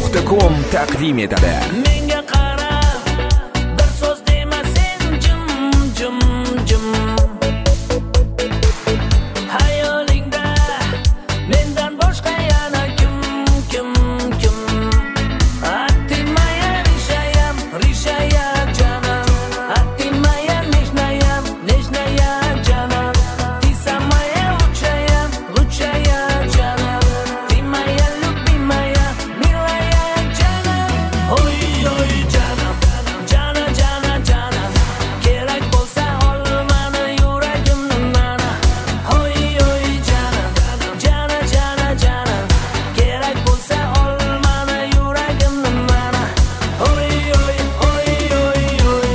musiqi.com taqdim etadi. Menga qara, bir so'z demasin, jim jim jim. Hayolingda mendan boshqa yana kim kim kim. Attimaya rishaya janam. Attimaya neshnaya janam. Tisamaya ruchaya janam. Timaya lubimaya milaya janam. Oy oy janam, jana jana jana. Kerak bo'lsa olmani yuragimni mana. Oy oy janam, jana jana jana. Kerak bo'lsa olmani yuragimni mana. Oy oy oy oy oy.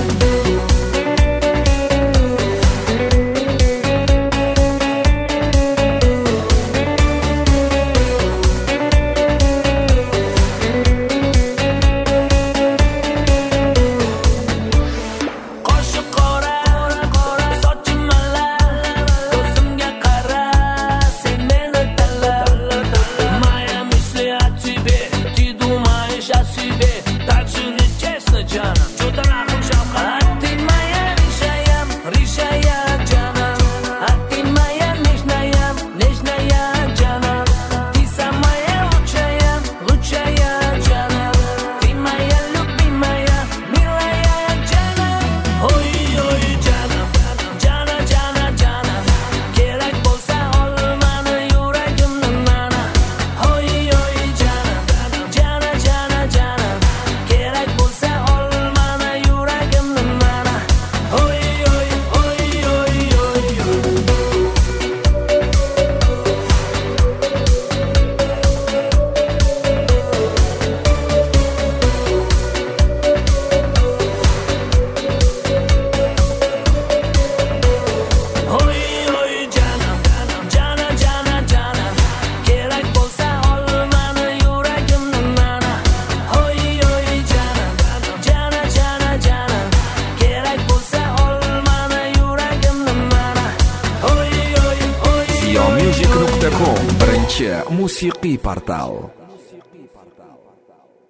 Qoshi qora, sochim malla, ko'zimga qara, sen meni tanla. Моя мысли о тебе, ты думаешь о себе, так же нечестно, Джана. Что-то нахуй жалко. А ты моя ришая Джана. А ты моя нежная Джана. Ты самая лучшая Джана. Ты моя любимая, милая Джана. Ой ой Джана, Джана Джана Джана. Kerak bo'lsa olmani yuragimni mana. Oy oy Джана, Джана Джана Джана. Kerak bo'lsa olmani yuragimni mana. Oy oy oy oy oy. Oy oy janam, jana jana jana. Kerak bo'lsa olmani yuragimni mana. Oy oy janam, jana jana jana. Kerak bo'lsa olmani yuragimni mana. Oy oy oy. Siomusic.com birinchi musiqiy portal.